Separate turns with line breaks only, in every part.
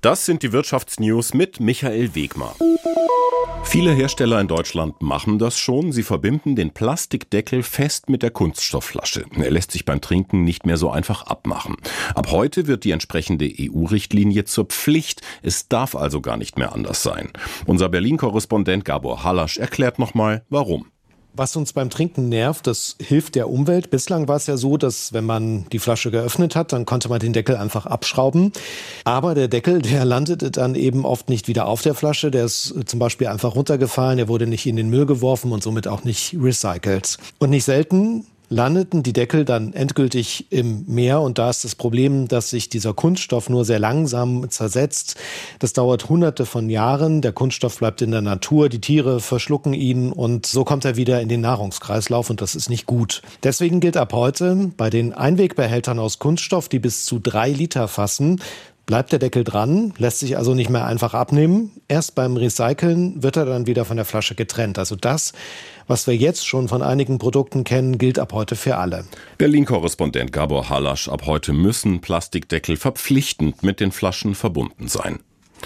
Das sind die Wirtschaftsnews mit Michael Wegmar. Viele Hersteller in Deutschland machen das schon. Sie verbinden den Plastikdeckel fest mit der Kunststoffflasche. Er lässt sich beim Trinken nicht mehr so einfach abmachen. Ab heute wird die entsprechende EU-Richtlinie zur Pflicht. Es darf also gar nicht mehr anders sein. Unser Berlin-Korrespondent Gabor Halasch erklärt nochmal, warum.
Was uns beim Trinken nervt, das hilft der Umwelt. Bislang war es ja so, dass wenn man die Flasche geöffnet hat, dann konnte man den Deckel einfach abschrauben. Aber der Deckel, der landete dann eben oft nicht wieder auf der Flasche. Der ist zum Beispiel einfach runtergefallen, der wurde nicht in den Müll geworfen und somit auch nicht recycelt. Und nicht selten landeten die Deckel dann endgültig im Meer. Und da ist das Problem, dass sich dieser Kunststoff nur sehr langsam zersetzt. Das dauert Hunderte von Jahren. Der Kunststoff bleibt in der Natur, die Tiere verschlucken ihn und so kommt er wieder in den Nahrungskreislauf und das ist nicht gut. Deswegen gilt ab heute, bei den Einwegbehältern aus Kunststoff, die bis zu 3 Liter fassen, bleibt der Deckel dran, lässt sich also nicht mehr einfach abnehmen. Erst beim Recyceln wird er dann wieder von der Flasche getrennt. Also das, was wir jetzt schon von einigen Produkten kennen, gilt ab heute für alle.
Berlin-Korrespondent Gabor Halasch. Ab heute müssen Plastikdeckel verpflichtend mit den Flaschen verbunden sein.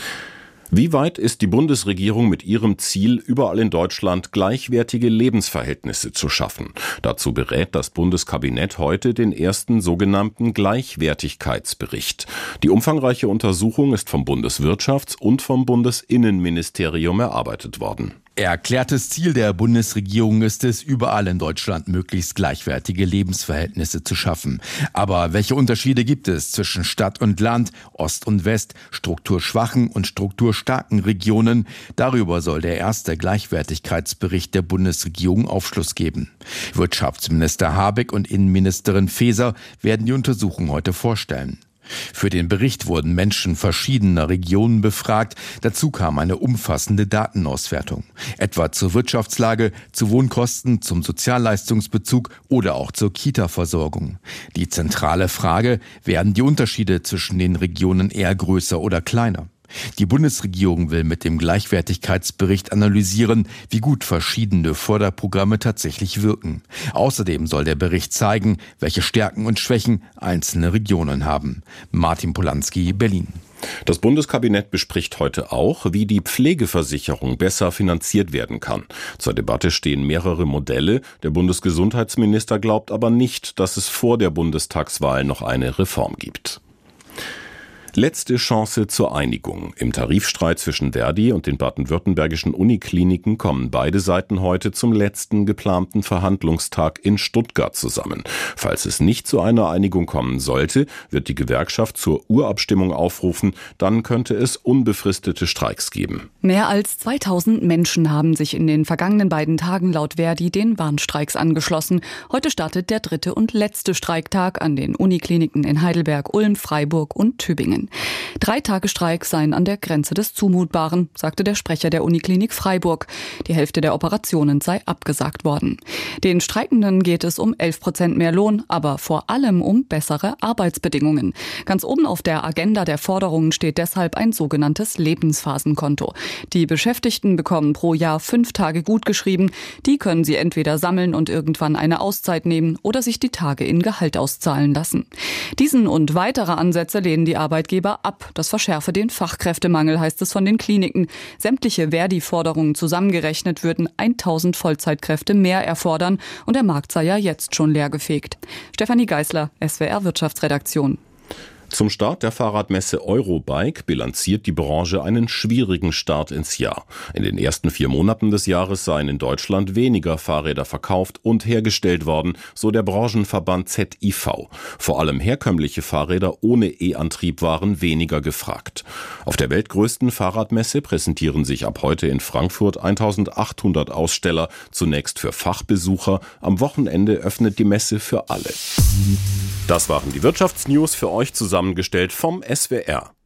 Wie weit ist die Bundesregierung mit ihrem Ziel, überall in Deutschland gleichwertige Lebensverhältnisse zu schaffen? Dazu berät das Bundeskabinett heute den ersten sogenannten Gleichwertigkeitsbericht. Die umfangreiche Untersuchung ist vom Bundeswirtschafts- und vom Bundesinnenministerium erarbeitet worden.
Erklärtes Ziel der Bundesregierung ist es, überall in Deutschland möglichst gleichwertige Lebensverhältnisse zu schaffen. Aber welche Unterschiede gibt es zwischen Stadt und Land, Ost und West, strukturschwachen und strukturstarken Regionen? Darüber soll der erste Gleichwertigkeitsbericht der Bundesregierung Aufschluss geben. Wirtschaftsminister Habeck und Innenministerin Faeser werden die Untersuchung heute vorstellen. Für den Bericht wurden Menschen verschiedener Regionen befragt. Dazu kam eine umfassende Datenauswertung. Etwa zur Wirtschaftslage, zu Wohnkosten, zum Sozialleistungsbezug oder auch zur Kita-Versorgung. Die zentrale Frage: Werden die Unterschiede zwischen den Regionen eher größer oder kleiner? Die Bundesregierung will mit dem Gleichwertigkeitsbericht analysieren, wie gut verschiedene Förderprogramme tatsächlich wirken. Außerdem soll der Bericht zeigen, welche Stärken und Schwächen einzelne Regionen haben. Martin Polanski, Berlin.
Das Bundeskabinett bespricht heute auch, wie die Pflegeversicherung besser finanziert werden kann. Zur Debatte stehen mehrere Modelle. Der Bundesgesundheitsminister glaubt aber nicht, dass es vor der Bundestagswahl noch eine Reform gibt. Letzte Chance zur Einigung. Im Tarifstreit zwischen Verdi und den baden-württembergischen Unikliniken kommen beide Seiten heute zum letzten geplanten Verhandlungstag in Stuttgart zusammen. Falls es nicht zu einer Einigung kommen sollte, wird die Gewerkschaft zur Urabstimmung aufrufen. Dann könnte es unbefristete Streiks geben.
Mehr als 2000 Menschen haben sich in den vergangenen beiden Tagen laut Verdi den Warnstreiks angeschlossen. Heute startet der 3. und letzte Streiktag an den Unikliniken in Heidelberg, Ulm, Freiburg und Tübingen. 3 Tage Streik seien an der Grenze des Zumutbaren, sagte der Sprecher der Uniklinik Freiburg. Die Hälfte der Operationen sei abgesagt worden. Den Streikenden geht es um 11% mehr Lohn, aber vor allem um bessere Arbeitsbedingungen. Ganz oben auf der Agenda der Forderungen steht deshalb ein sogenanntes Lebensphasenkonto. Die Beschäftigten bekommen pro Jahr 5 Tage gutgeschrieben. Die können sie entweder sammeln und irgendwann eine Auszeit nehmen oder sich die Tage in Gehalt auszahlen lassen. Diesen und weitere Ansätze lehnen die Arbeitgeber ab. Das verschärfe den Fachkräftemangel, heißt es von den Kliniken. Sämtliche Verdi-Forderungen zusammengerechnet würden 1000 Vollzeitkräfte mehr erfordern und der Markt sei ja jetzt schon leergefegt. Stefanie Geisler, SWR Wirtschaftsredaktion.
Zum Start der Fahrradmesse Eurobike bilanziert die Branche einen schwierigen Start ins Jahr. In den ersten 4 Monaten des Jahres seien in Deutschland weniger Fahrräder verkauft und hergestellt worden, so der Branchenverband ZIV. Vor allem herkömmliche Fahrräder ohne E-Antrieb waren weniger gefragt. Auf der weltgrößten Fahrradmesse präsentieren sich ab heute in Frankfurt 1800 Aussteller, zunächst für Fachbesucher. Am Wochenende öffnet die Messe für alle. Das waren die Wirtschaftsnews für euch zusammengestellt vom SWR.